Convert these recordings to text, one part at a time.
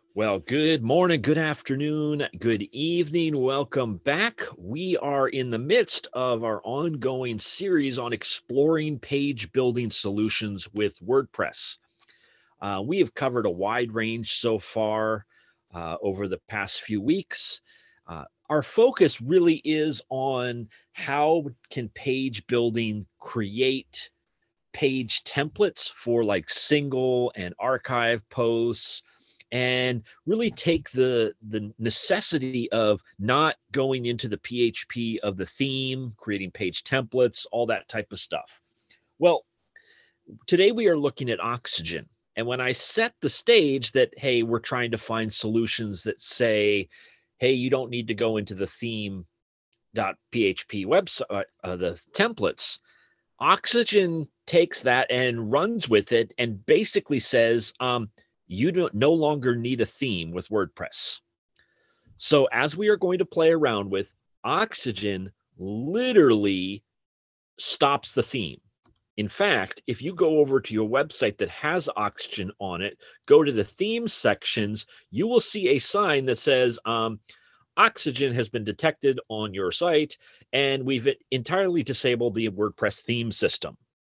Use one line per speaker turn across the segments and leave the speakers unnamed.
Well, good morning, good afternoon, good evening. Welcome back. We are in the midst of our ongoing series on exploring page building solutions with WordPress. We have covered a wide range so far over the past few weeks. Our focus really is on how can page building create page templates for like single and archive posts and really take the necessity of not going into the PHP of the theme, creating page templates, all that type of stuff. Well, today we are looking at Oxygen. And when I set the stage that, hey, we're trying to find solutions that say, hey, you don't need to go into the theme.php website, the templates, Oxygen takes that and runs with it and basically says, you don't no longer need a theme with WordPress. So as we are going to play around with, Oxygen literally stops the theme. In fact, if you go over to your website that has Oxygen on it, go to the theme sections, you will see a sign that says, Oxygen has been detected on your site, and we've entirely disabled the WordPress theme system.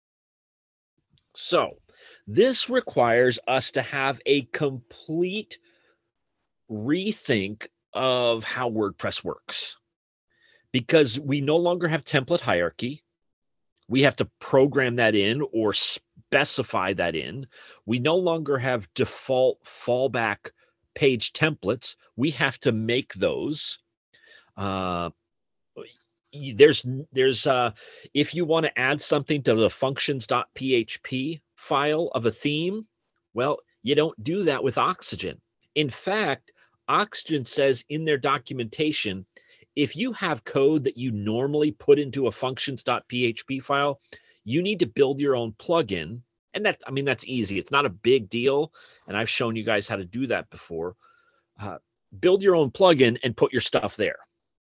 So this requires us to have a complete rethink of how WordPress works because we no longer have template hierarchy. We have to program that in or specify that in. We no longer have default fallback page templates. We have to make those. Uh, there's if you want to add something to the functions.php file of a theme, well, you don't do that with Oxygen. In fact, Oxygen says in their documentation, if you have code that you normally put into a functions.php file, you need to build your own plugin. And that's easy. It's not a big deal. And I've shown you guys how to do that before. Build your own plugin and put your stuff there.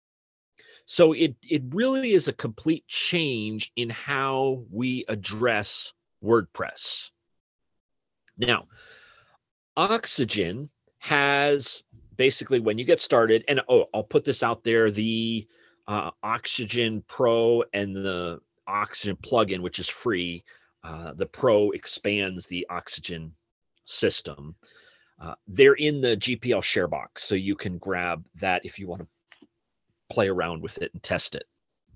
So it really is a complete change in how we address WordPress. Now, Oxygen has basically, when you get started, and I'll put this out there, the Oxygen Pro and the Oxygen plugin, which is free. The Pro expands the Oxygen system. They're in the GPL share box, so you can grab that if you want to play around with it and test it.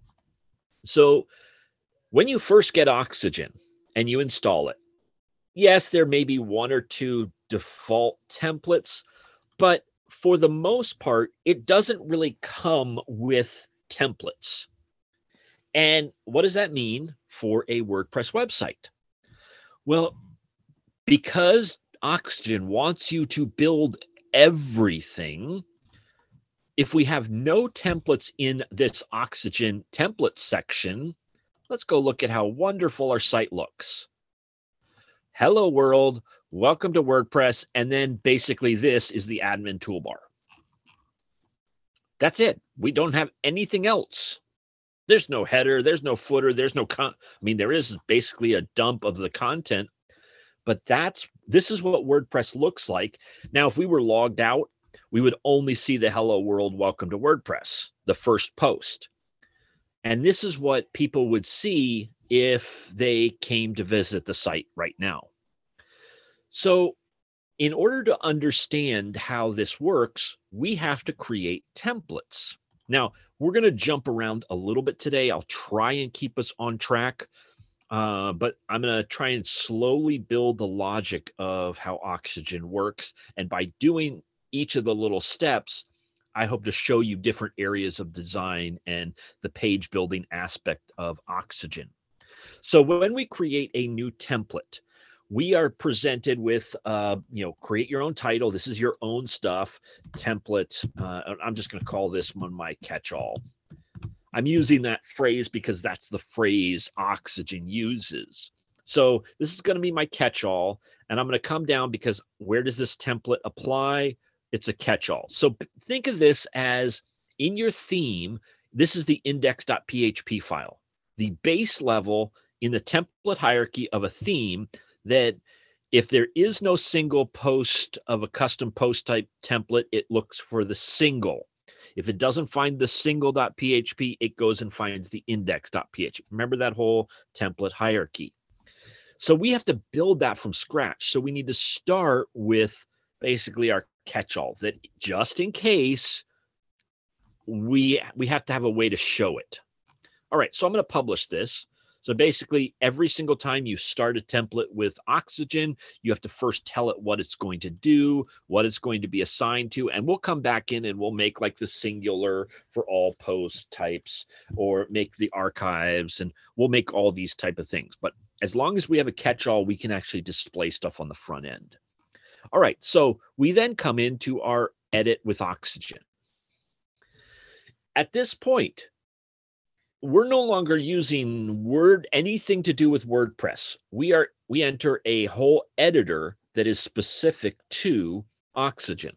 So when you first get Oxygen and you install it, yes, there may be one or two default templates, but for the most part, it doesn't really come with templates. And what does that mean for a WordPress website? Well, because Oxygen wants you to build everything, if we have no templates in this Oxygen template section, let's go look at how wonderful our site looks. Hello world, welcome to WordPress, and then basically this is the admin toolbar. That's it. We don't have anything else. There's no header, there's no footer, there's no there is basically a dump of the content, but this is what WordPress looks like. Now, if we were logged out, we would only see the hello world, welcome to WordPress, the first post. And this is what people would see if they came to visit the site right now. So in order to understand how this works, we have to create templates. Now, we're going to jump around a little bit today. I'll try and keep us on track, but I'm going to try and slowly build the logic of how Oxygen works. And by doing each of the little steps, I hope to show you different areas of design and the page building aspect of Oxygen. So when we create a new template, we are presented with, create your own title. This is your own stuff, template. I'm just going to call this one my catch-all. I'm using that phrase because that's the phrase Oxygen uses. So this is going to be my catch-all, and I'm going to come down because where does this template apply? It's a catch-all. So think of this as in your theme, this is the index.php file, the base level in the template hierarchy of a theme that If there is no single post of a custom post type template, it looks for the single. If it doesn't find the single.php, it goes and finds the index.php. Remember that whole template hierarchy. So we have to build that from scratch. So we need to start with basically our catch-all, that just in case we have to have a way to show it. All right, so I'm going to publish this. So basically, every single time you start a template with Oxygen, you have to first tell it what it's going to do, what it's going to be assigned to, and we'll come back in and we'll make like the singular for all post types, or make the archives, and we'll make all these type of things. But as long as we have a catch-all, we can actually display stuff on the front end. All right, so we then come into our edit with Oxygen. At this point, we're no longer using anything to do with WordPress. We enter a whole editor that is specific to Oxygen.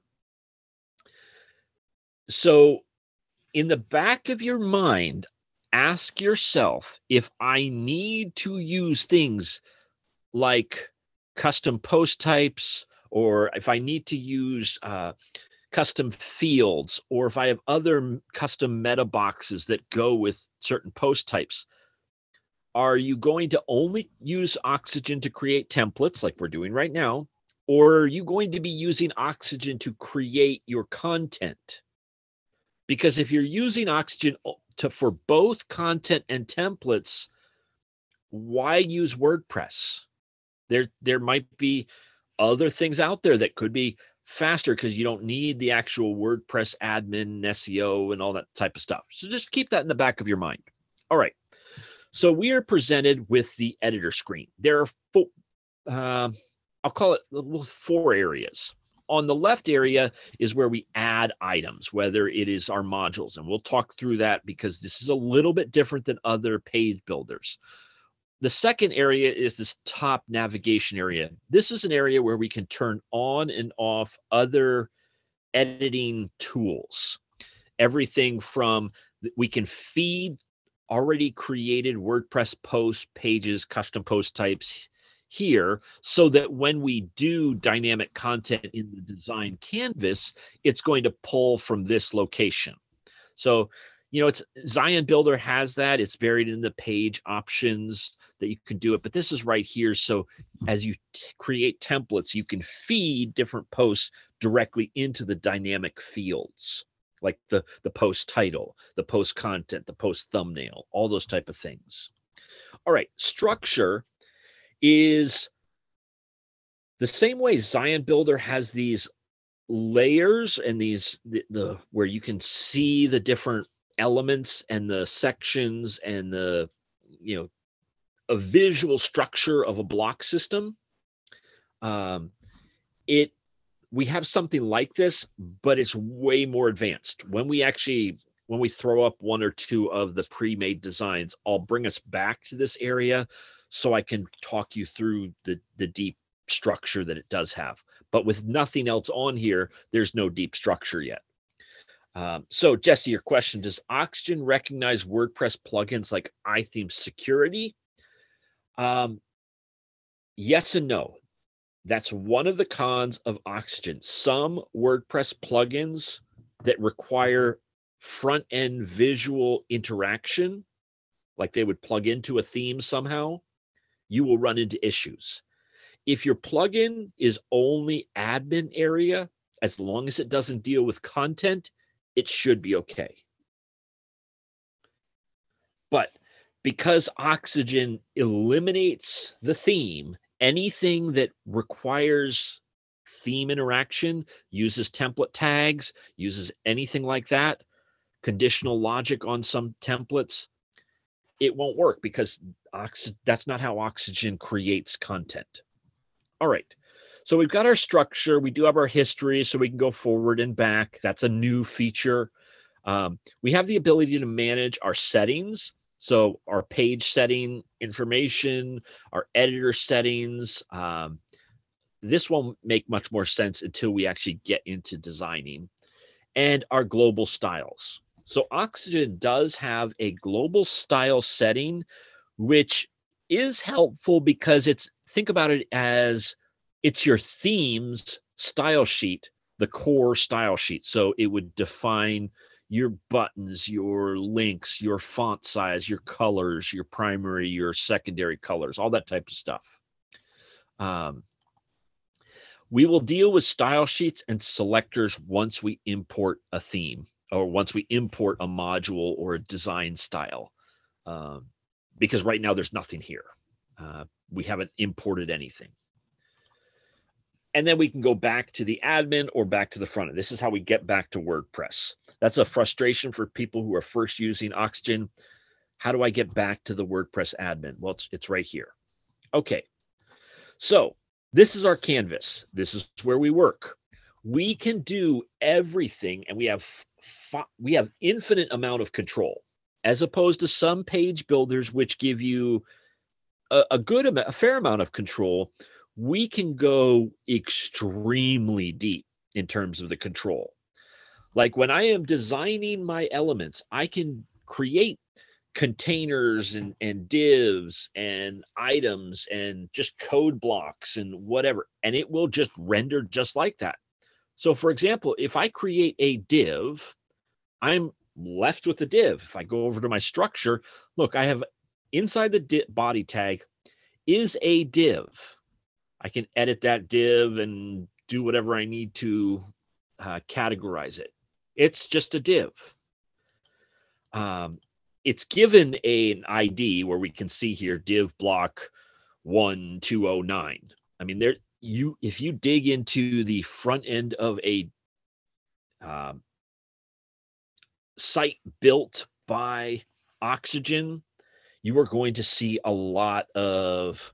So in the back of your mind, ask yourself, if I need to use things like custom post types, or if I need to use custom fields, or if I have other custom meta boxes that go with certain post types, are you going to only use Oxygen to create templates like we're doing right now? Or are you going to be using Oxygen to create your content? Because if you're using Oxygen for both content and templates, why use WordPress? There might be other things out there that could be faster, because you don't need the actual WordPress admin, SEO, and all that type of stuff. So just keep that in the back of your mind. All right. So we are presented with the editor screen. There are four, I'll call it 4 areas. On the left area is where we add items, whether it is our modules. And we'll talk through that because this is a little bit different than other page builders. The second area is this top navigation area. This is an area where we can turn on and off other editing tools. Everything from, we can feed already created WordPress post pages, custom post types here, so that when we do dynamic content in the design canvas, it's going to pull from this location. So, it's Zion Builder has that. It's buried in the page options that you can do it, but this is right here. So as you create templates, you can feed different posts directly into the dynamic fields, like the post title, the post content, the post thumbnail, all those type of things. All right, structure is the same way Zion Builder has these layers and these where you can see the different elements and the sections and the a visual structure of a block system. We have something like this, but it's way more advanced. When we throw up 1 or 2 of the pre-made designs, I'll bring us back to this area so I can talk you through the deep structure that it does have. But with nothing else on here, there's no deep structure yet. So Jesse, your question, does Oxygen recognize WordPress plugins like iTheme Security? Yes and no. That's one of the cons of Oxygen. Some WordPress plugins that require front-end visual interaction, like they would plug into a theme somehow, you will run into issues. If your plugin is only admin area, as long as it doesn't deal with content, it should be okay. But because Oxygen eliminates the theme, anything that requires theme interaction, uses template tags, uses anything like that, conditional logic on some templates, it won't work because that's not how Oxygen creates content. All right. So we've got our structure. We do have our history, so we can go forward and back. That's a new feature. We have the ability to manage our settings. So our page setting information, our editor settings. This won't make much more sense until we actually get into designing. And our global styles. So Oxygen does have a global style setting, which is helpful because think about it as It's your theme's style sheet, the core style sheet. So it would define your buttons, your links, your font size, your colors, your primary, your secondary colors, all that type of stuff. We will deal with style sheets and selectors once we import a theme or once we import a module or a design style, because right now there's nothing here. We haven't imported anything. And then we can go back to the admin or back to the front end. This is how we get back to WordPress. That's a frustration for people who are first using Oxygen. How do I get back to the WordPress admin? Well, it's right here. Okay, so this is our canvas. This is where we work. We can do everything, and we have infinite amount of control, as opposed to some page builders which give you a fair amount of control. We can go extremely deep in terms of the control. Like when I am designing my elements, I can create containers and divs and items and just code blocks and whatever, and it will just render just like that. So for example, if I create a div, I'm left with the div. If I go over to my structure, look, I have inside the body tag is a div. I can edit that div and do whatever I need to categorize it. It's just a div. It's given an ID where we can see here div block 1209. I mean, if you dig into the front end of a site built by Oxygen, you are going to see a lot of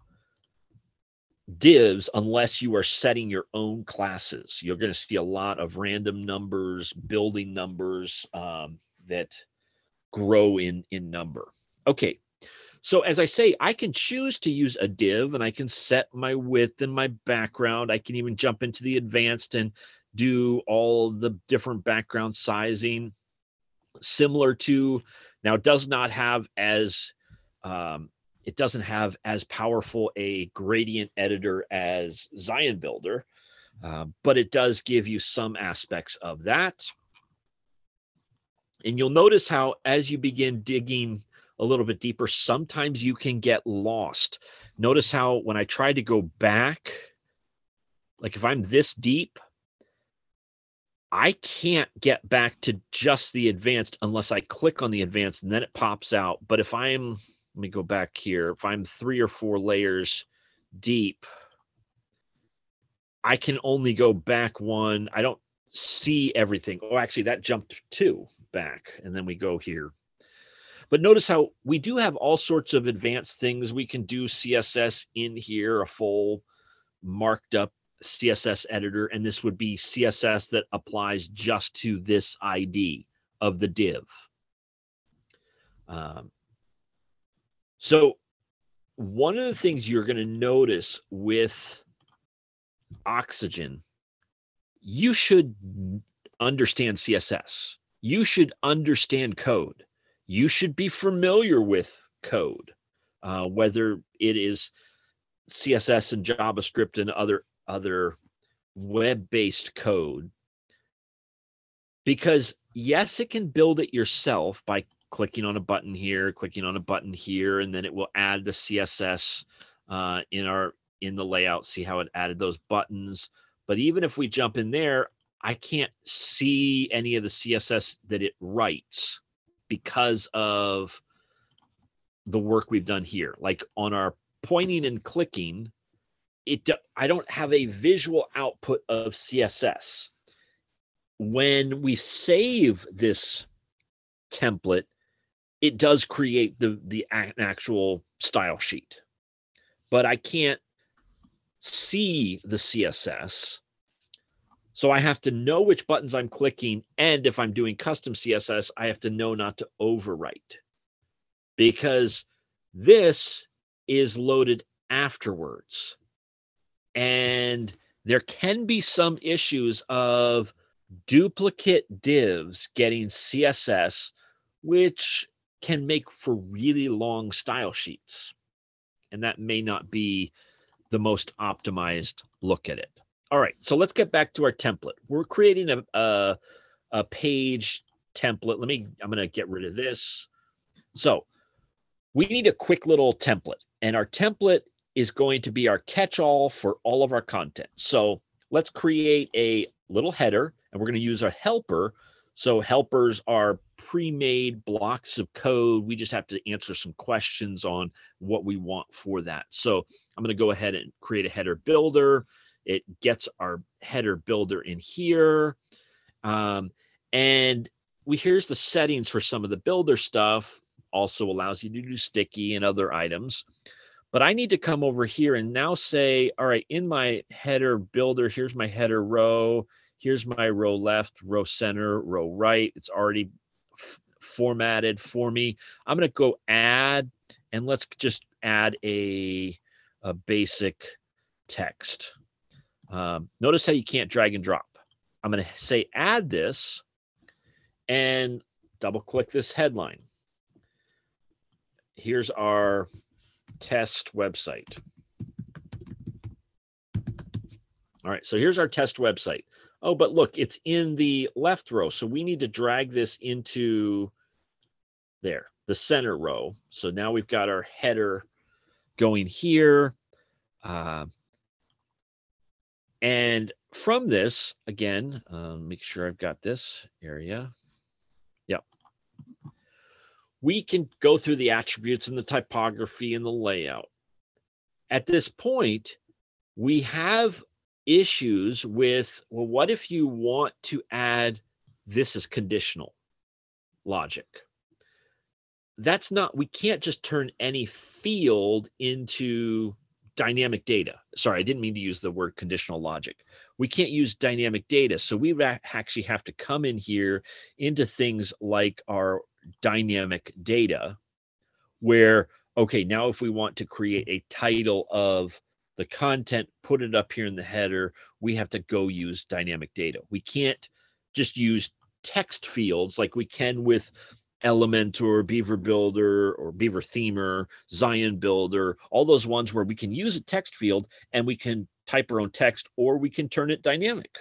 divs unless you are setting your own classes. You're going to see a lot of random numbers, building numbers that grow in number. Okay, so as I say, I can choose to use a div, and I can set my width and my background. I can even jump into the advanced and do all the different background sizing, similar to, now it does not have as it doesn't have as powerful a gradient editor as Zion Builder, but it does give you some aspects of that. And you'll notice how as you begin digging a little bit deeper, sometimes you can get lost. Notice how when I try to go back, like if I'm this deep, I can't get back to just the advanced unless I click on the advanced and then it pops out. But if I'm, let me go back here. If I'm 3 or 4 layers deep, I can only go back one. I don't see everything. Oh, actually, that jumped 2 back. And then we go here. But notice how we do have all sorts of advanced things. We can do CSS in here, a full marked up CSS editor. And this would be CSS that applies just to this ID of the div. So one of the things you're going to notice with Oxygen, you should understand CSS. You should understand code. You should be familiar with code, whether it is CSS and JavaScript and other web-based code. Because yes, it can build it yourself by clicking on a button here, clicking on a button here, and then it will add the CSS in the layout. See how it added those buttons. But even if we jump in there, I can't see any of the CSS that it writes because of the work we've done here. Like on our pointing and clicking, I don't have a visual output of CSS. When we save this template, it does create the actual style sheet, but I can't see the CSS. So I have to know which buttons I'm clicking. And if I'm doing custom CSS, I have to know not to overwrite, because this is loaded afterwards. And there can be some issues of duplicate divs getting CSS, which can make for really long style sheets. And that may not be the most optimized look at it. All right, so let's get back to our template. We're creating a page template. I'm going to get rid of this. So we need a quick little template, and our template is going to be our catch-all for all of our content. So let's create a little header, and we're going to use a helper. So helpers are pre-made blocks of code. We just have to answer some questions on what we want for that. So I'm going to go ahead and create a header builder. It gets our header builder in here. And here's the settings for some of the builder stuff. Also allows you to do sticky and other items. But I need to come over here and now say, all right, in my header builder, here's my header row. Here's my row left, row center, row right. It's already formatted for me. I'm going to go add, and let's just add a basic text. Notice how you can't drag and drop. I'm going to say add this and double click this headline. Here's our test website. All right, so here's our test website. Oh, but look, it's in the left row. So we need to drag this into there, the center row. So now we've got our header going here. And from this, again, make sure I've got this area. Yep. We can go through the attributes and the typography and the layout. At this point, we have issues with, well, what if you want to add this as conditional logic? That's not, we can't just turn any field into dynamic data. Sorry, I didn't mean to use the word conditional logic. We can't use dynamic data. So we actually have to come in here into things like our dynamic data where, okay, now if we want to create a title of the content, put it up here in the header, we have to go use dynamic data. We can't just use text fields like we can with Elementor, Beaver Builder, or Beaver Themer, Zion Builder, all those ones where we can use a text field and we can type our own text, or we can turn it dynamic.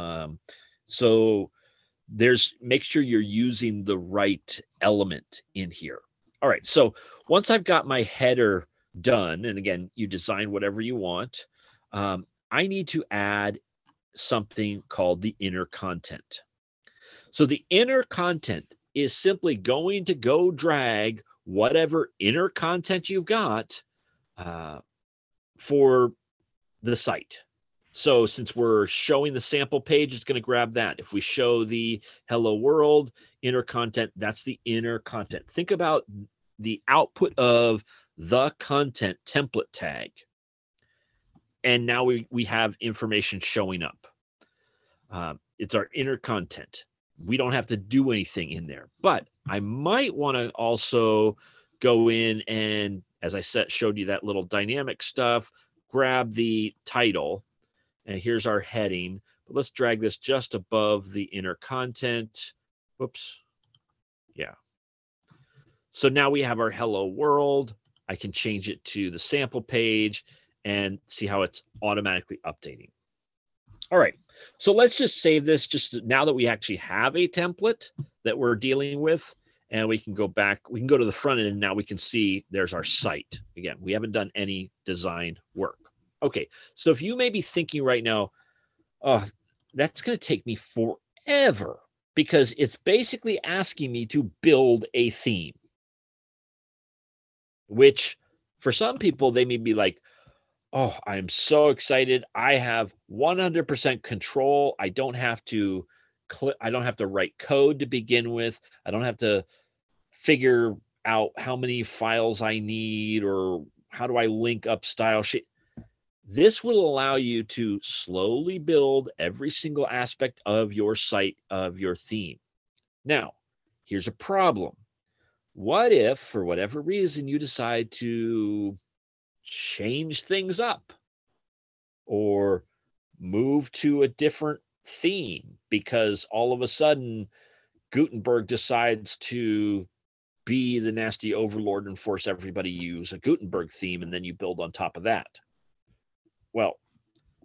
So make sure you're using the right element in here. All right, so once I've got my header done, and again, you design whatever you want, I need to add something called the inner content. So the inner content is simply going to go drag whatever inner content you've got for the site. So since we're showing the sample page, it's going to grab that. If we show the hello world inner content, that's the inner content. Think about the output of the content template tag. And now we have information showing up. It's our inner content. We don't have to do anything in there, but I might want to also go in and, as I showed you that little dynamic stuff, grab the title, and here's our heading. But let's drag this just above the inner content. Whoops. Yeah. So now we have our hello world. I can change it to the sample page and see how it's automatically updating. All right, so let's just save this just now that we actually have a template that we're dealing with, and we can go back. We can go to the front end, and now we can see there's our site. Again, we haven't done any design work. Okay, so if you may be thinking right now, oh, that's going to take me forever because it's basically asking me to build a theme, which for some people, they may be like, oh, I'm so excited. I have 100% control. I don't have to write code to begin with. I don't have to figure out how many files I need or how do I link up style sheet. This will allow you to slowly build every single aspect of your site, of your theme. Now, here's a problem. What if, for whatever reason, you decide to change things up or move to a different theme because all of a sudden Gutenberg decides to be the nasty overlord and force everybody to use a Gutenberg theme, and then you build on top of that? Well,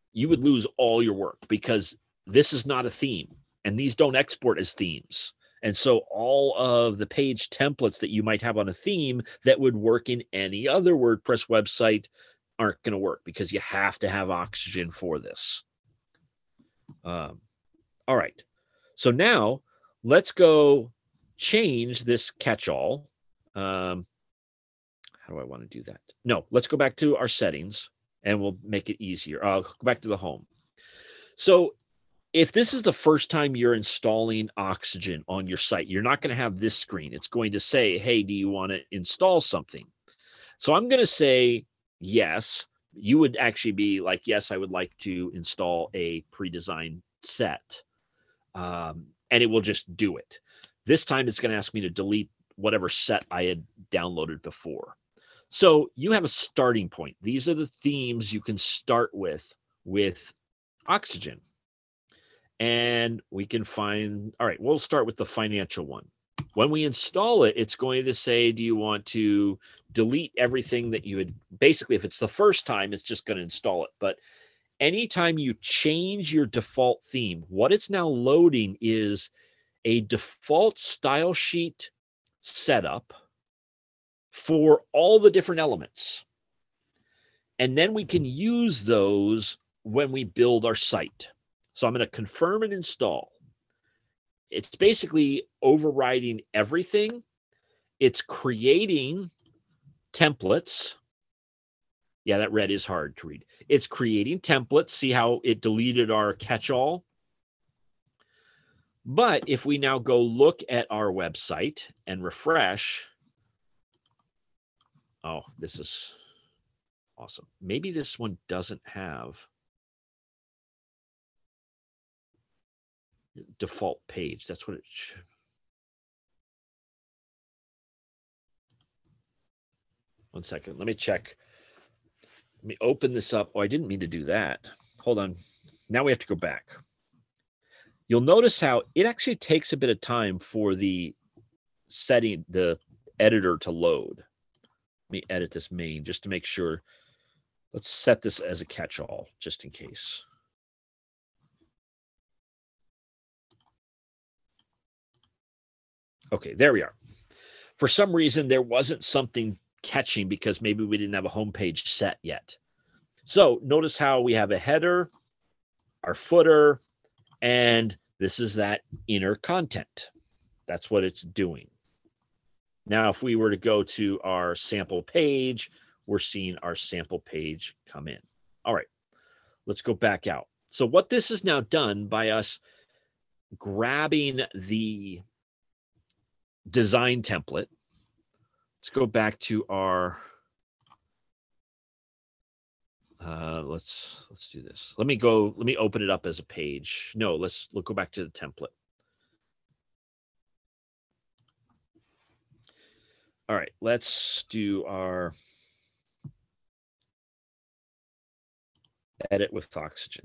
you would lose all your work because this is not a theme and these don't export as themes. And so all of the page templates that you might have on a theme that would work in any other WordPress website aren't going to work because you have to have Oxygen for this. All right. So now let's go change this catch-all. How do I want to do that? No, let's go back to our settings and we'll make it easier. I'll go back to the home. So if this is the first time you're installing Oxygen on your site, you're not going to have this screen. It's going to say, hey, do you want to install something? So I'm going to say yes. You would actually be like, yes, I would like to install a pre-designed set. And it will just do it. This time it's going to ask me to delete whatever set I had downloaded before. So you have a starting point. These are the themes you can start with Oxygen. And we can find, all right, we'll start with the financial one. When we install it, it's going to say, do you want to delete everything that you had? Basically, if it's the first time, it's just going to install it. But anytime you change your default theme, what it's now loading is a default style sheet setup for all the different elements. And then we can use those when we build our site. So I'm going to confirm and install. It's basically overriding everything. It's creating templates. Yeah, that red is hard to read. It's creating templates. See how it deleted our catch-all? But if we now go look at our website and refresh, oh, this is awesome. Maybe this one doesn't have default page. That's what it should. One second. Let me check. Let me open this up. Oh, I didn't mean to do that. Hold on. Now we have to go back. You'll notice how it actually takes a bit of time for the setting, the editor to load. Let me edit this main just to make sure. Let's set this as a catch-all just in case. Okay, there we are. For some reason, there wasn't something catching because maybe we didn't have a home page set yet. So notice how we have a header, our footer, and this is that inner content. That's what it's doing. Now, if we were to go to our sample page, we're seeing our sample page come in. All right, let's go back out. So what this is now done by us grabbing the design template. Let's go back to our, let's do this. Let me open it up as a page. No, let's go back to the template. All right, let's do our edit with Oxygen.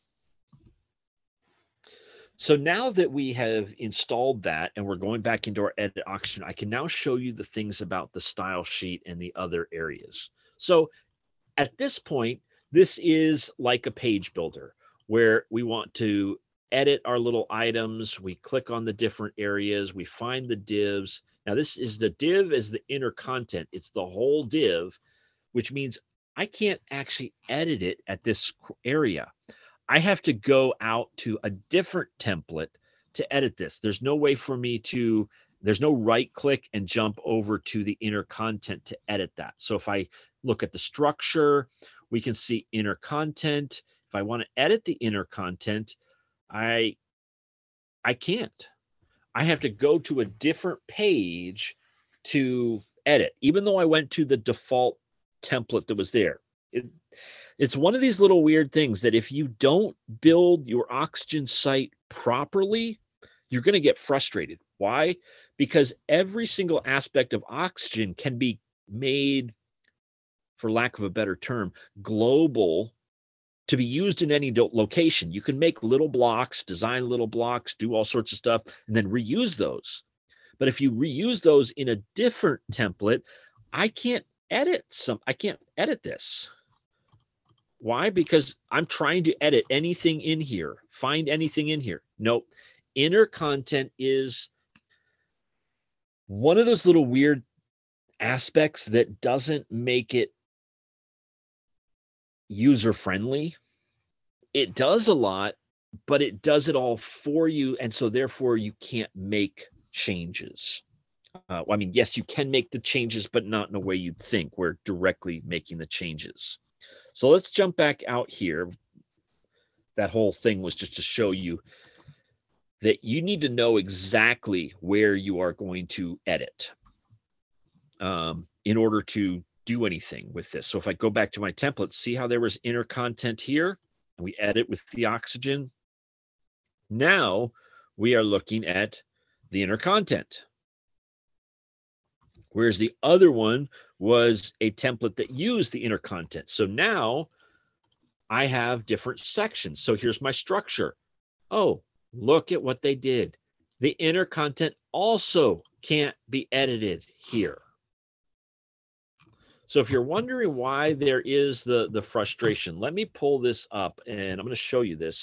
So now that we have installed that and we're going back into our edit Oxygen, I can now show you the things about the style sheet and the other areas. So at this point, this is like a page builder where we want to edit our little items. We click on the different areas. We find the divs. Now this is the div as the inner content. It's the whole div, which means I can't actually edit it at this area. I have to go out to a different template to edit this. There's no way for me to, there's no right click and jump over to the inner content to edit that. So if I look at the structure, we can see inner content. If I want to edit the inner content, I can't. I have to go to a different page to edit, even though I went to the default template that was there. It's one of these little weird things that if you don't build your Oxygen site properly, you're going to get frustrated. Why? Because every single aspect of Oxygen can be made, for lack of a better term, global to be used in any location. You can make little blocks, design little blocks, do all sorts of stuff, and then reuse those. But if you reuse those in a different template, I can't edit this. Why? Because I'm trying to edit anything in here, find anything in here. Nope. Inner content is one of those little weird aspects that doesn't make it user friendly. It does a lot, but it does it all for you. And so therefore you can't make changes. I mean, yes, you can make the changes, but not in a way you'd think. We're directly making the changes. So let's jump back out here. That whole thing was just to show you that you need to know exactly where you are going to edit in order to do anything with this. So if I go back to my template, see how there was inner content here, and we edit with the oxygen. Now we are looking at the inner content. Whereas the other one was a template that used the inner content. So now I have different sections. So here's my structure. Oh, look at what they did. The inner content also can't be edited here. So if you're wondering why there is the frustration, let me pull this up and I'm going to show you this.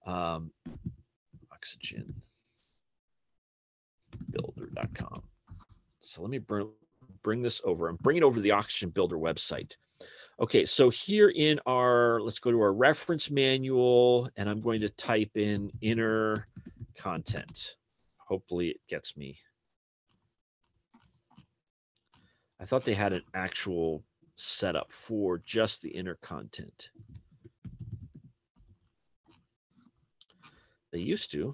Oxygenbuilder.com. So let me bring this over. I'm bringing over the Oxygen Builder website. Okay, so here in our, let's go to our reference manual, and I'm going to type in inner content. Hopefully it gets me. I thought they had an actual setup for just the inner content. They used to.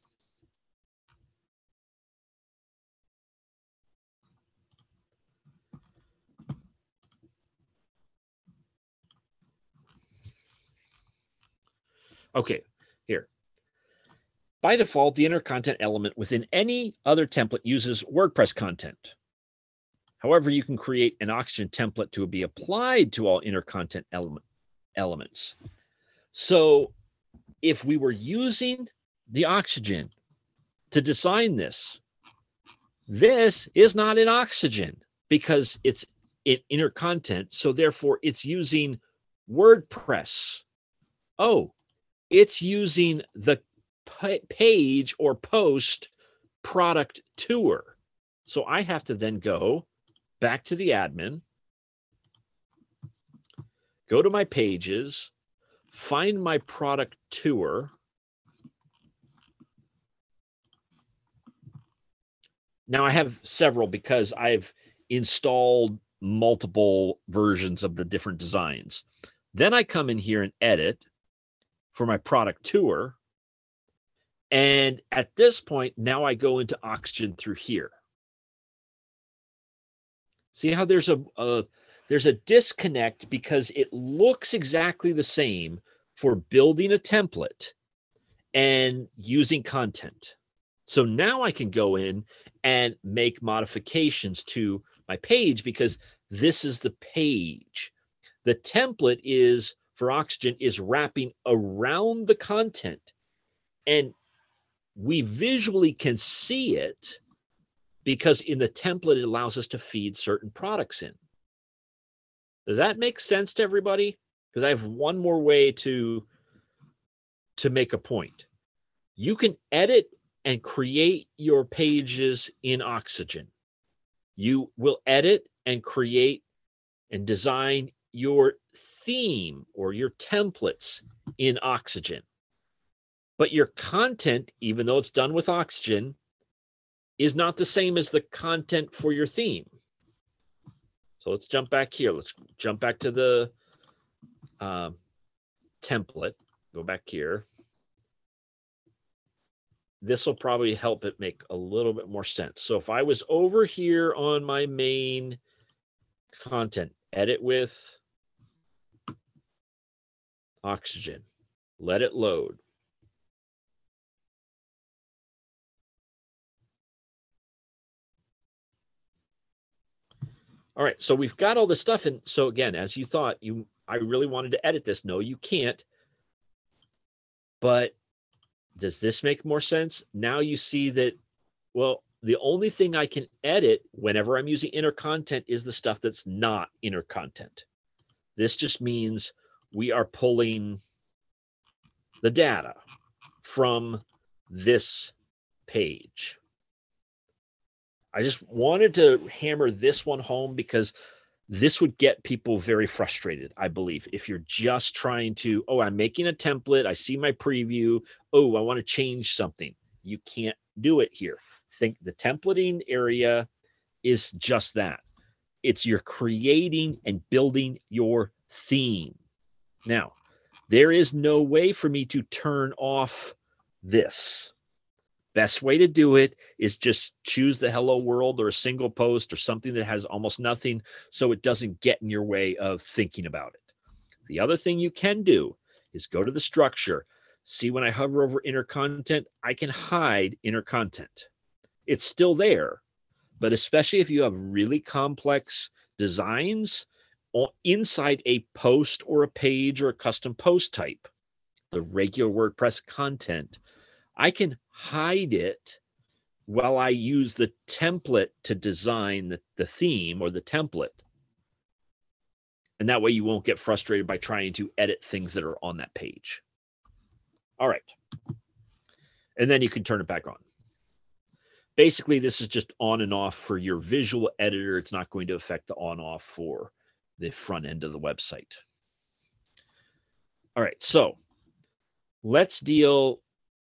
Okay, here. By default, the inner content element within any other template uses WordPress content. However, you can create an Oxygen template to be applied to all inner content elements. So if we were using the Oxygen to design this, this is not in Oxygen because it's in inner content. So therefore, it's using WordPress. Oh, it's using the page or post product tour. So I have to then go back to the admin, go to my pages, find my product tour. Now I have several because I've installed multiple versions of the different designs. Then I come in here and edit for my product tour. And at this point, now I go into Oxygen through here. See how there's a disconnect because it looks exactly the same for building a template and using content. So now I can go in and make modifications to my page because this is the page. The template is for Oxygen is wrapping around the content, and we visually can see it because in the template, it allows us to feed certain products in. Does that make sense to everybody? Because I have one more way to make a point. You can edit and create your pages in Oxygen. You will edit and create and design your theme or your templates in Oxygen. But your content, even though it's done with Oxygen, is not the same as the content for your theme. So let's jump back here. Let's jump back to the template. Go back here. This will probably help it make a little bit more sense. So if I was over here on my main content, edit with Oxygen, let it load. All right, so we've got all this stuff. And so again, as you thought, I really wanted to edit this. No, you can't. But does this make more sense? Now you see that, well, the only thing I can edit whenever I'm using inner content is the stuff that's not inner content. This just means we are pulling the data from this page. I just wanted to hammer this one home because this would get people very frustrated, I believe. If you're just trying to, oh, I'm making a template, I see my preview, oh, I want to change something. You can't do it here. Think the templating area is just that. It's you're creating and building your theme. Now, there is no way for me to turn off this. Best way to do it is just choose the hello world or a single post or something that has almost nothing so it doesn't get in your way of thinking about it. The other thing you can do is go to the structure. See, when I hover over inner content, I can hide inner content. It's still there, but especially if you have really complex designs inside a post or a page or a custom post type, the regular WordPress content, I can hide it while I use the template to design the theme or the template. And that way you won't get frustrated by trying to edit things that are on that page. All right. And then you can turn it back on. Basically, this is just on and off for your visual editor. It's not going to affect the on-off for the front end of the website. All right, so let's deal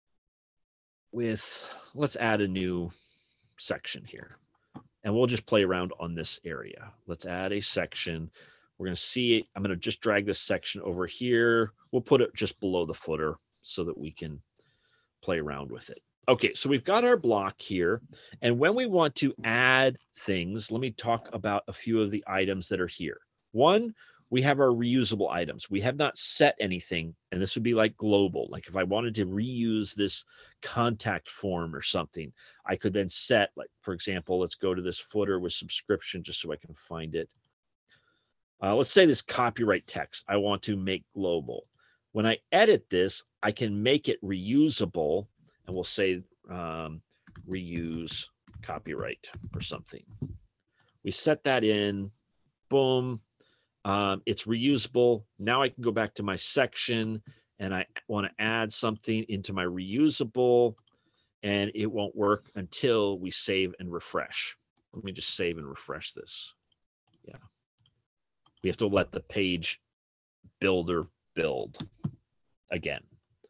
with, let's add a new section here. And we'll just play around on this area. Let's add a section. We're going to see it. I'm going to just drag this section over here. We'll put it just below the footer so that we can play around with it. Okay, so we've got our block here. And when we want to add things, let me talk about a few of the items that are here. One, we have our reusable items. We have not set anything, and this would be like global. Like if I wanted to reuse this contact form or something, I could then set, like, for example, let's go to this footer with subscription just so I can find it. Let's say this copyright text I want to make global. When I edit this, I can make it reusable, and we'll say reuse copyright or something. We set that in, boom. It's reusable. Now I can go back to my section and I want to add something into my reusable, and it won't work until we save and refresh. Let me just save and refresh this. Yeah. We have to let the page builder build again.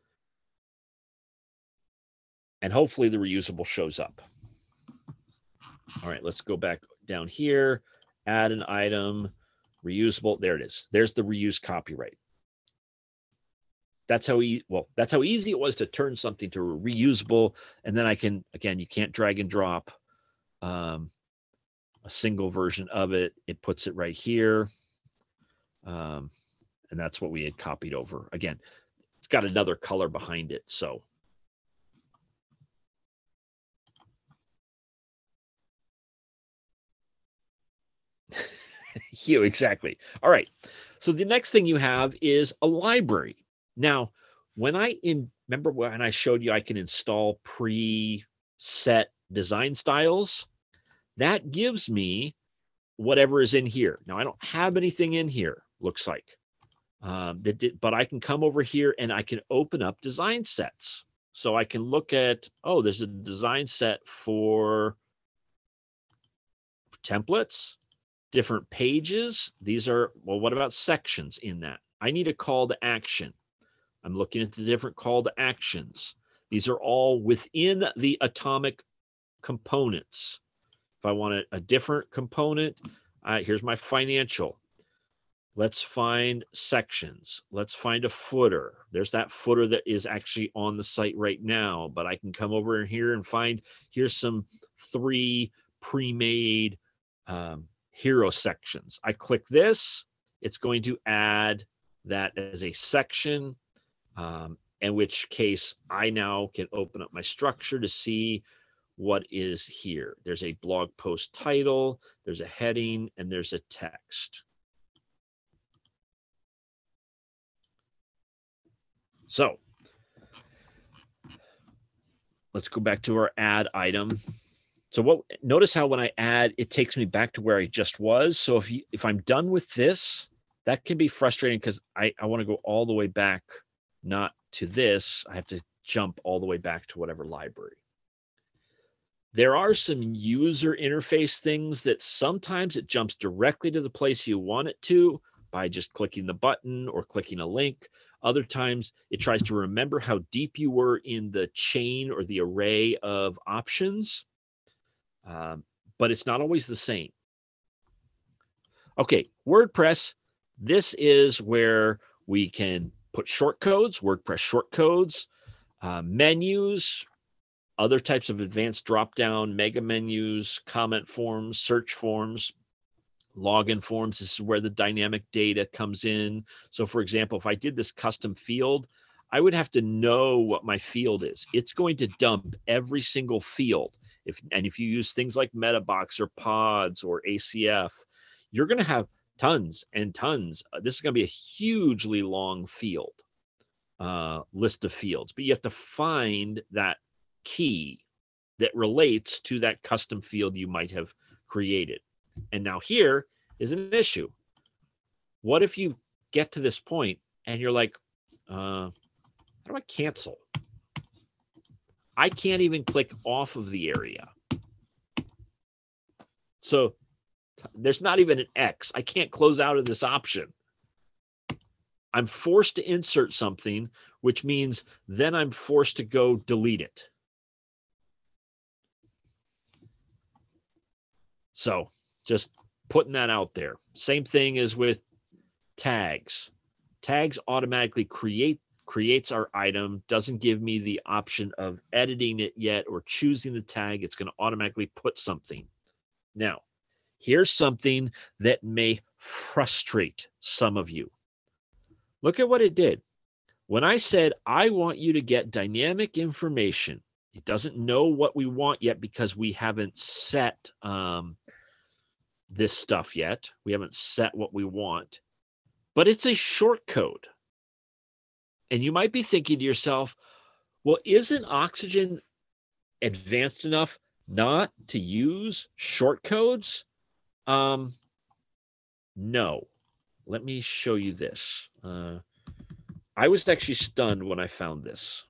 And hopefully the reusable shows up. All right, let's go back down here, add an item. Reusable, there it is. There's the reuse copyright. That's how easy it was to turn something to reusable. And then I can, again, you can't drag and drop a single version of it. It puts it right here. And that's what we had copied over. Again, it's got another color behind it. So exactly. All right. So the next thing you have is a library. Now, remember when I showed you I can install preset design styles? That gives me whatever is in here. Now, I don't have anything in here, looks like. But I can come over here and I can open up design sets. So I can look at, oh, there's a design set for templates. Different pages. These are, well, what about sections in that? I need a call to action. I'm looking at the different call to actions. These are all within the atomic components. If I want a different component, here's my financial. Let's find sections. Let's find a footer. There's that footer that is actually on the site right now, but I can come over in here and find, here's some 3 pre-made hero sections. I click this, it's going to add that as a section, in which case I now can open up my structure to see what is here. There's a blog post title, there's a heading, and there's a text. So let's go back to our add item. So notice how when I add, it takes me back to where I just was. So if I'm done with this, that can be frustrating because I want to go all the way back, not to this. I have to jump all the way back to whatever library. There are some user interface things that sometimes it jumps directly to the place you want it to by just clicking the button or clicking a link. Other times it tries to remember how deep you were in the chain or the array of options, but it's not always the same. Okay, WordPress, this is where we can put shortcodes, WordPress shortcodes, menus, other types of advanced drop-down mega menus, comment forms, search forms, login forms. This is where the dynamic data comes in. So for example, if I did this custom field, I would have to know what my field is. It's going to dump every single field. If you use things like MetaBox or Pods or ACF, you're going to have tons and tons. This is going to be a hugely long field, list of fields, but you have to find that key that relates to that custom field you might have created. And now here is an issue. What if you get to this point and you're like, how do I cancel? I can't even click off of the area. So there's not even an X. I can't close out of this option. I'm forced to insert something, which means then I'm forced to go delete it. So just putting that out there. Same thing as with tags. Tags automatically creates our item, doesn't give me the option of editing it yet or choosing the tag. It's going to automatically put something. Now, here's something that may frustrate some of you. Look at what it did. When I said, I want you to get dynamic information, it doesn't know what we want yet because we haven't set this stuff yet. We haven't set what we want, but it's a short code. And you might be thinking to yourself, well, isn't Oxygen advanced enough not to use short codes? No. Let me show you this. I was actually stunned when I found this.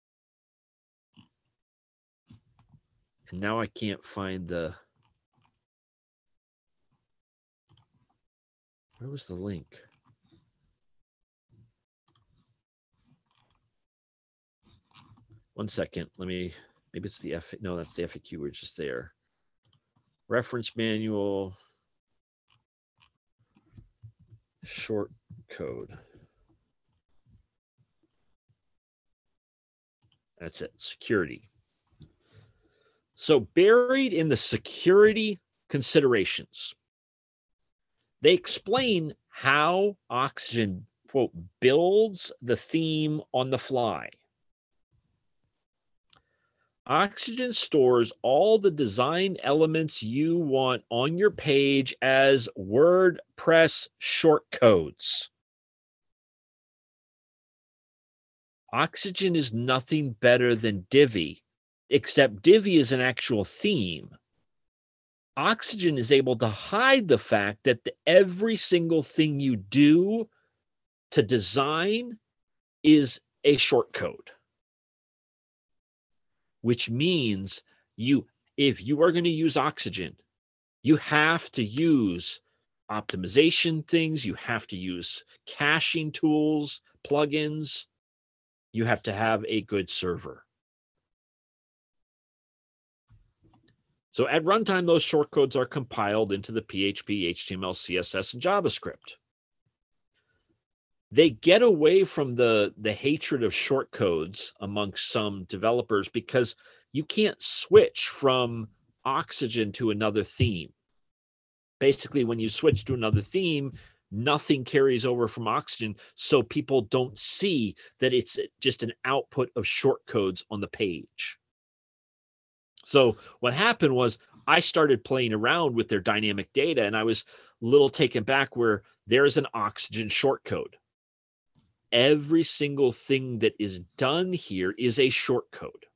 And now I can't find the... Where was the link? One second. Maybe it's the no, that's the FAQ. We're just there. Reference manual. Short code. That's it. Security. So buried in the security considerations, they explain how Oxygen, quote, builds the theme on the fly. Oxygen stores all the design elements you want on your page as WordPress shortcodes. Oxygen is nothing better than Divi, except Divi is an actual theme. Oxygen is able to hide the fact that every single thing you do to design is a shortcode, which means if you are going to use Oxygen, you have to use optimization things, you have to use caching tools, plugins, you have to have a good server. So at runtime, those shortcodes are compiled into the PHP, HTML, CSS, and JavaScript. They get away from the hatred of shortcodes amongst some developers because you can't switch from Oxygen to another theme. Basically, when you switch to another theme, nothing carries over from Oxygen, so people don't see that it's just an output of shortcodes on the page. So what happened was I started playing around with their dynamic data, and I was a little taken back where there's an Oxygen shortcode. Every single thing that is done here is a shortcode.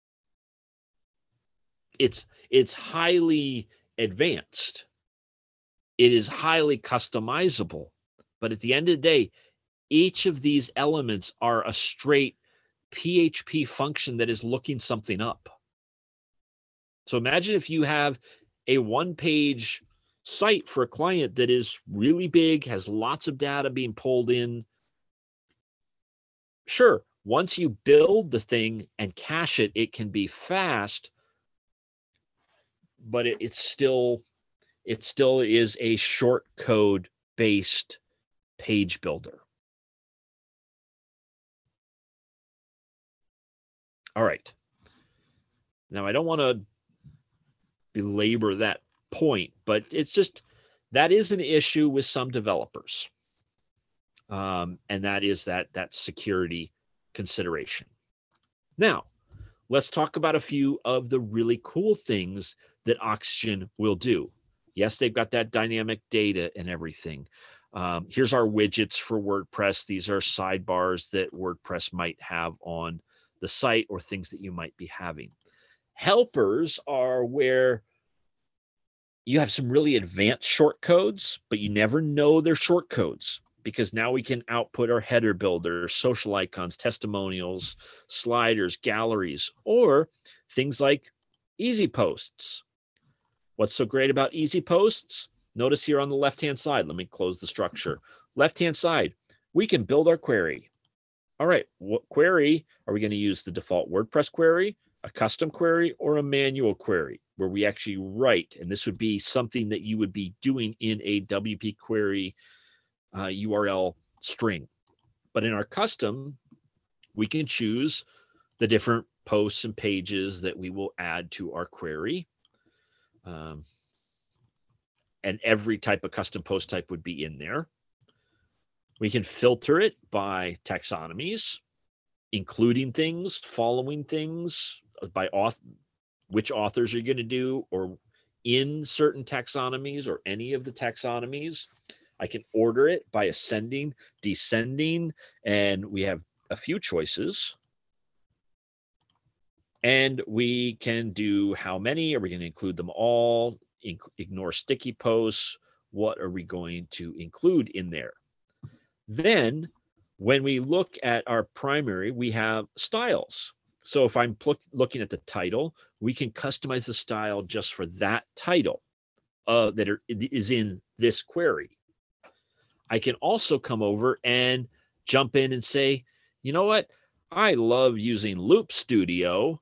It's highly advanced. It is highly customizable. But at the end of the day, each of these elements are a straight PHP function that is looking something up. So imagine if you have a one-page site for a client that is really big, has lots of data being pulled in. Sure, once you build the thing and cache it, it can be fast, but it still is a short code based page builder. All right. Now I don't want to belabor that point, but it's just that is an issue with some developers. And that is that security consideration. Now, let's talk about a few of the really cool things that Oxygen will do. Yes, they've got that dynamic data and everything. Here's our widgets for WordPress. These are sidebars that WordPress might have on the site or things that you might be having. Helpers are where you have some really advanced short codes, but you never know they're short codes because now we can output our header builder, social icons, testimonials, sliders, galleries, or things like easy posts. What's so great about easy posts? Notice here on the left-hand side, let me close the structure. Left-hand side, we can build our query. All right, what query? Are we going to use the default WordPress query, a custom query, or a manual query where we actually write? And this would be something that you would be doing in a WP query URL string. But in our custom, we can choose the different posts and pages that we will add to our query. And every type of custom post type would be in there. We can filter it by taxonomies, including things, following things, by which authors are going to do, or in certain taxonomies or any of the taxonomies. I can order it by ascending, descending, and we have a few choices. And we can do how many. Are we going to include them all? Ignore sticky posts. What are we going to include in there? Then when we look at our primary, we have styles. So if I'm looking at the title, we can customize the style just for that title that is in this query. I can also come over and jump in and say, you know what? I love using Loop Studio,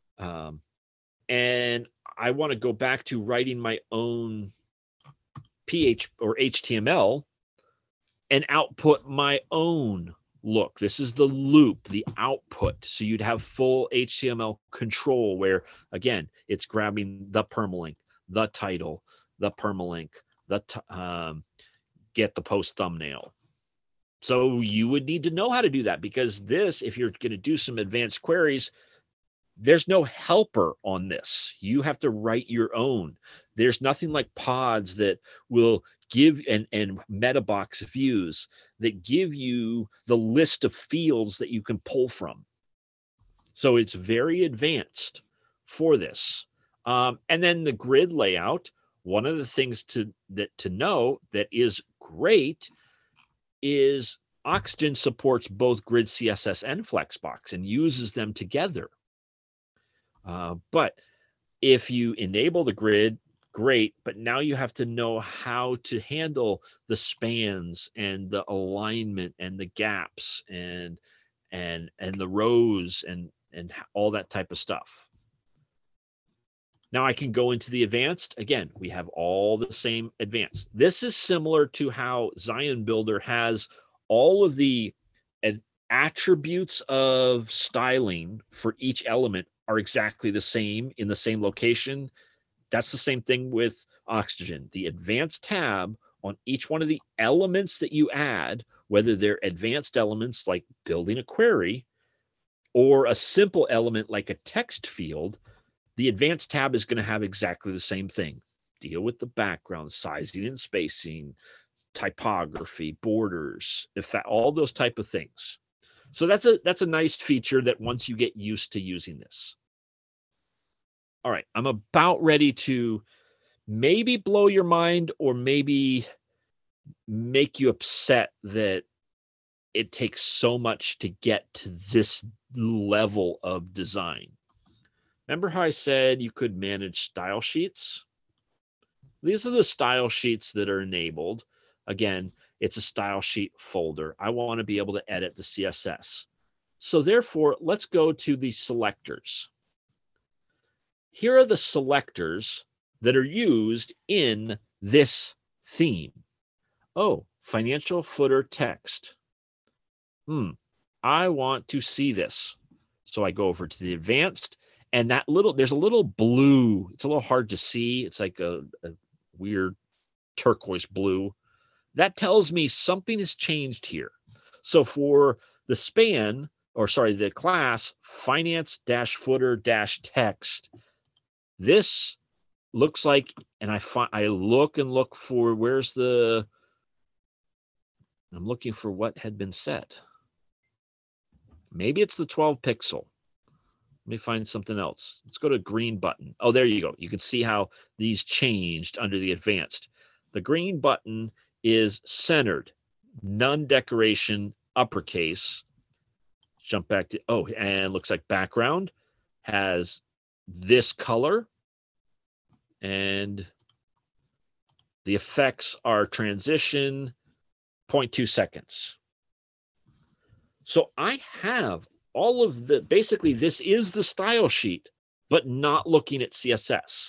and I want to go back to writing my own PH or HTML and output my own look. This is the loop, the output. So you'd have full HTML control where, again, it's grabbing the permalink, the title, the permalink, get the post thumbnail. So you would need to know how to do that because this, if you're going to do some advanced queries, there's no helper on this. You have to write your own. There's nothing like pods that will give and MetaBox views that give you the list of fields that you can pull from. So it's very advanced for this. And then the grid layout, one of the things to know that is great is Oxygen supports both Grid CSS and Flexbox and uses them together. But if you enable the grid, great, but now you have to know how to handle the spans and the alignment and the gaps and the rows and all that type of stuff. Now I can go into the advanced. Again, we have all the same advanced. This is similar to how Zion Builder has all of the attributes of styling for each element are exactly the same in the same location. That's the same thing with Oxygen. The advanced tab on each one of the elements that you add, whether they're advanced elements like building a query or a simple element like a text field, the advanced tab is going to have exactly the same thing. Deal with the background, sizing and spacing, typography, borders, all those type of things. So that's a nice feature that once you get used to using this. All right, I'm about ready to maybe blow your mind or maybe make you upset that it takes so much to get to this level of design. Remember how I said you could manage style sheets? These are the style sheets that are enabled. Again, it's a style sheet folder. I want to be able to edit the CSS. So therefore, let's go to the selectors. Here are the selectors that are used in this theme. Oh, financial footer text. I want to see this. So I go over to the advanced, and there's a little blue. It's a little hard to see. It's like a weird turquoise blue. That tells me something has changed here. So for the the class finance-footer-text, this looks like, and I look for I'm looking for what had been set. Maybe it's the 12 pixel. Let me find something else. Let's go to green button. Oh, there you go. You can see how these changed under the advanced. The green button is centered, none decoration, uppercase. Jump back to, and looks like background has this color, and the effects are transition, 0.2 seconds. So I have all of basically this is the style sheet, but not looking at CSS.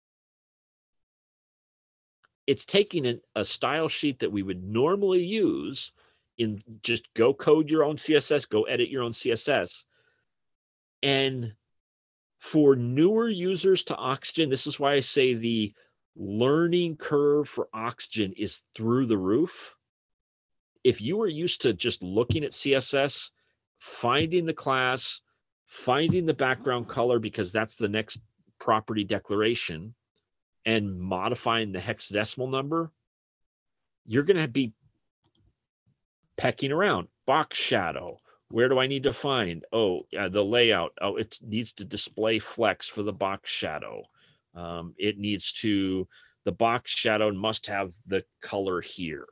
It's taking a style sheet that we would normally use in just go code your own CSS, go edit your own CSS. And for newer users to Oxygen, this is why I say the learning curve for Oxygen is through the roof. If you were used to just looking at CSS, finding the class, finding the background color, because that's the next property declaration, and modifying the hexadecimal number, you're going to be pecking around. Box shadow. Where do I need to find? The layout. It needs to display flex for the box shadow. The box shadow must have the color here.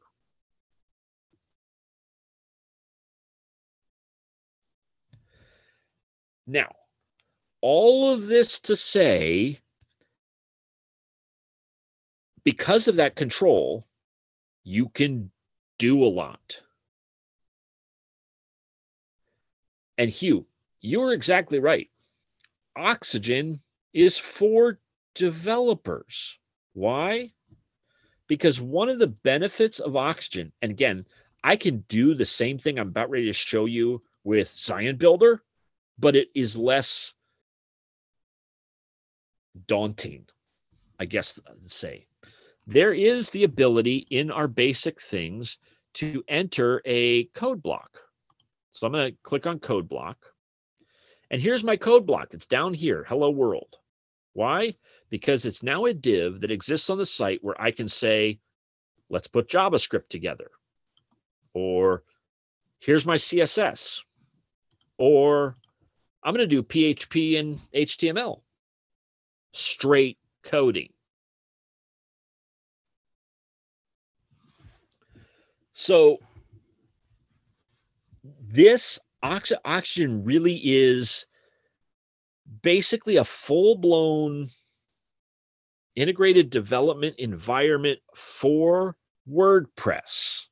Now, all of this to say, because of that control, you can do a lot. And Hugh, you're exactly right. Oxygen is for developers. Why? Because one of the benefits of Oxygen, and again, I can do the same thing I'm about ready to show you with Zion Builder, but it is less daunting, I guess to say. There is the ability in our basic things to enter a code block. So I'm going to click on code block. And here's my code block. It's down here, hello world. Why? Because it's now a div that exists on the site where I can say, let's put JavaScript together. Or here's my CSS. Or I'm going to do PHP and HTML. Straight coding. So this Oxygen really is basically a full-blown integrated development environment for WordPress.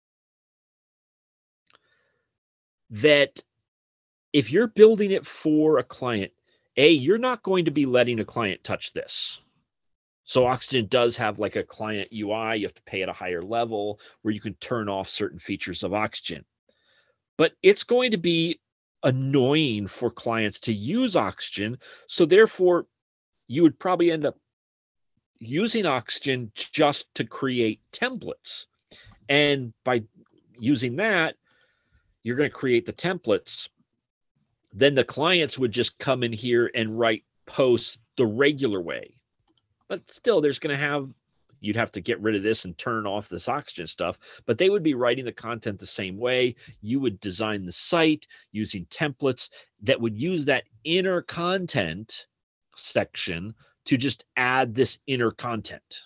That if you're building it for a client, you're not going to be letting a client touch this. So Oxygen does have like a client UI. You have to pay at a higher level where you can turn off certain features of Oxygen. But it's going to be annoying for clients to use Oxygen. So therefore, you would probably end up using Oxygen just to create templates. And by using that, you're going to create the templates. Then the clients would just come in here and write posts the regular way. But still, you'd have to get rid of this and turn off this Oxygen stuff, but they would be writing the content the same way. You would design the site using templates that would use that inner content section to just add this inner content.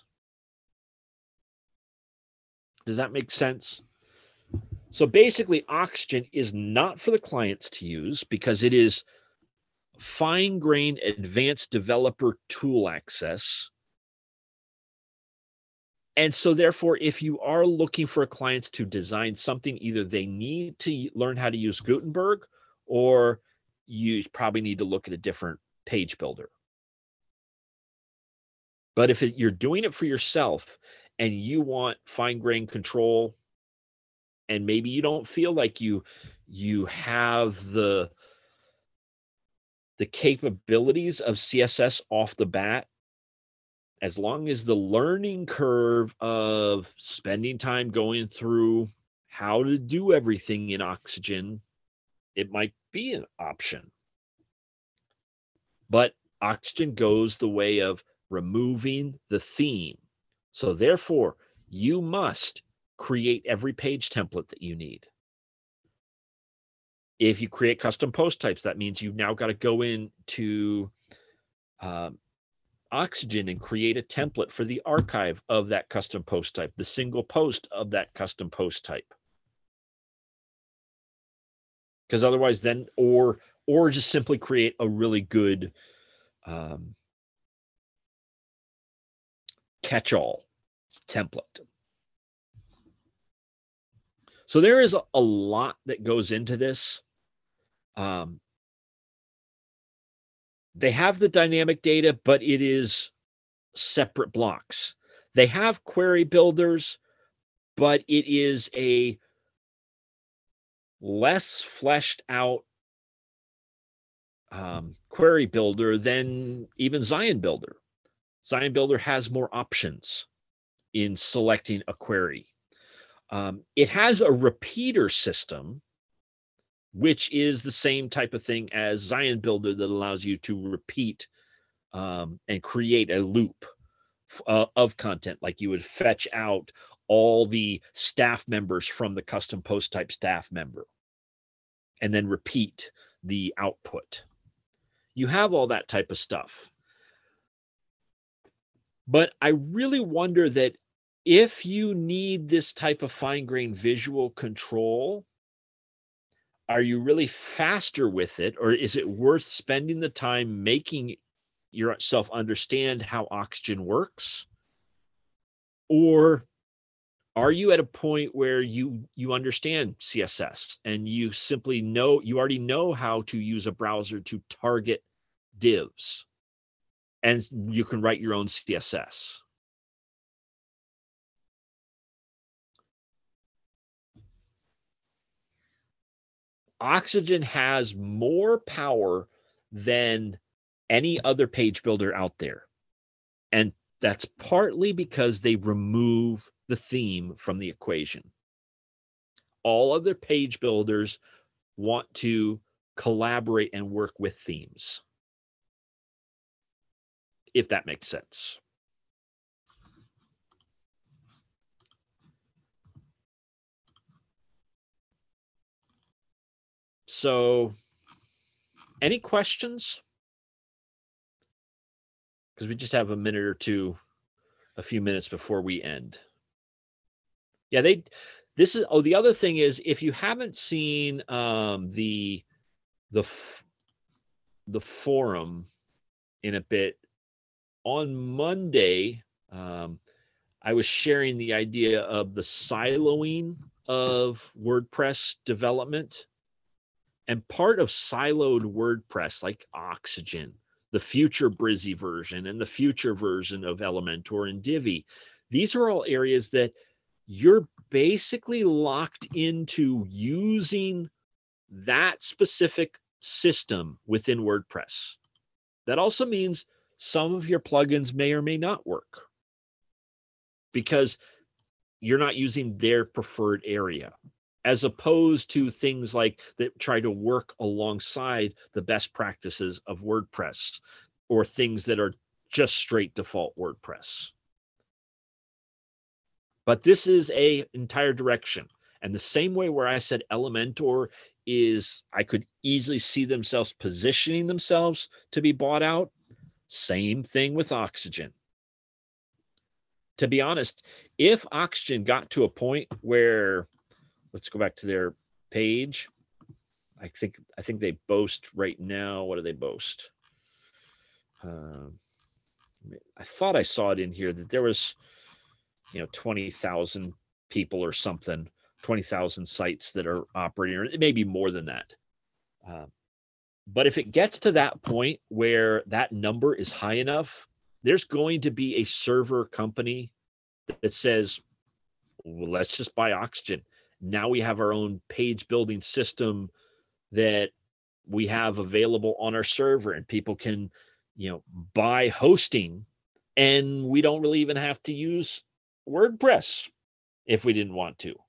Does that make sense? So basically, Oxygen is not for the clients to use because it is fine-grained advanced developer tool access. And so therefore, if you are looking for clients to design something, either they need to learn how to use Gutenberg, or you probably need to look at a different page builder. But if you're doing it for yourself and you want fine-grained control, and maybe you don't feel like you have the capabilities of CSS off the bat, as long as the learning curve of spending time going through how to do everything in Oxygen, it might be an option. But Oxygen goes the way of removing the theme. So therefore, you must create every page template that you need. If you create custom post types, that means you've now got to go into Oxygen and create a template for the archive of that custom post type, the single post of that custom post type. Because otherwise then, or just simply create a really good catch-all template. So there is a lot that goes into this. They have the dynamic data, but it is separate blocks. They have query builders, but it is a less fleshed out query builder than even Zion Builder. Zion Builder has more options in selecting a query. It has a repeater system, which is the same type of thing as Zion Builder that allows you to repeat and create a loop of content. Like you would fetch out all the staff members from the custom post type staff member and then repeat the output. You have all that type of stuff. But I really wonder that if you need this type of fine-grained visual control, are you really faster with it, or is it worth spending the time making yourself understand how Oxygen works? Or are you at a point where you understand CSS and you simply know, you already know how to use a browser to target divs and you can write your own CSS? Oxygen has more power than any other page builder out there. And that's partly because they remove the theme from the equation. All other page builders want to collaborate and work with themes, if that makes sense. So, any questions? Because we just have a minute or two, a few minutes before we end. Yeah, the other thing is, if you haven't seen the forum in a bit, on Monday, I was sharing the idea of the siloing of WordPress development. And part of siloed WordPress, like Oxygen, the future Brizy version, and the future version of Elementor and Divi, these are all areas that you're basically locked into using that specific system within WordPress. That also means some of your plugins may or may not work because you're not using their preferred area, as opposed to things like that try to work alongside the best practices of WordPress, or things that are just straight default WordPress. But this is an entire direction. And the same way where I said Elementor is, I could easily see themselves positioning themselves to be bought out. Same thing with Oxygen. To be honest, if Oxygen got to a point where, let's go back to their page. I think they boast right now. What do they boast? I thought I saw it in here that there was, 20,000 people or something, 20,000 sites that are operating, or it may be more than that. But if it gets to that point where that number is high enough, there's going to be a server company that says, well, let's just buy Oxygen. Now we have our own page building system that we have available on our server, and people can, buy hosting, and we don't really even have to use WordPress if we didn't want to.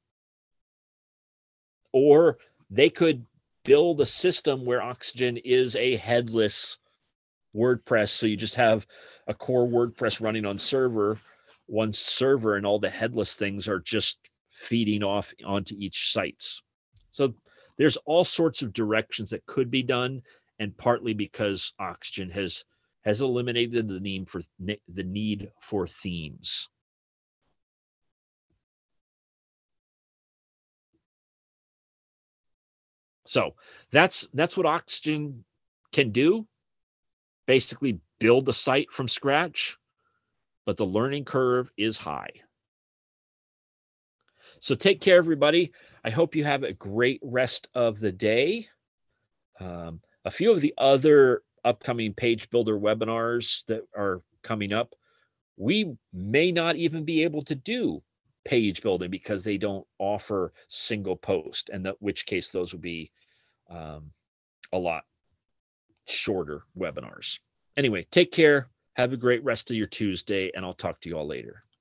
Or they could build a system where Oxygen is a headless WordPress. So you just have a core WordPress running on one server, and all the headless things are just feeding off onto each sites. So there's all sorts of directions that could be done, and partly because Oxygen has eliminated the need for themes. So that's what Oxygen can do. Basically build the site from scratch, but the learning curve is high. So take care, everybody. I hope you have a great rest of the day. A few of the other upcoming page builder webinars that are coming up, we may not even be able to do page building because they don't offer single post, and in which case those would be a lot shorter webinars. Anyway, take care. Have a great rest of your Tuesday, and I'll talk to you all later.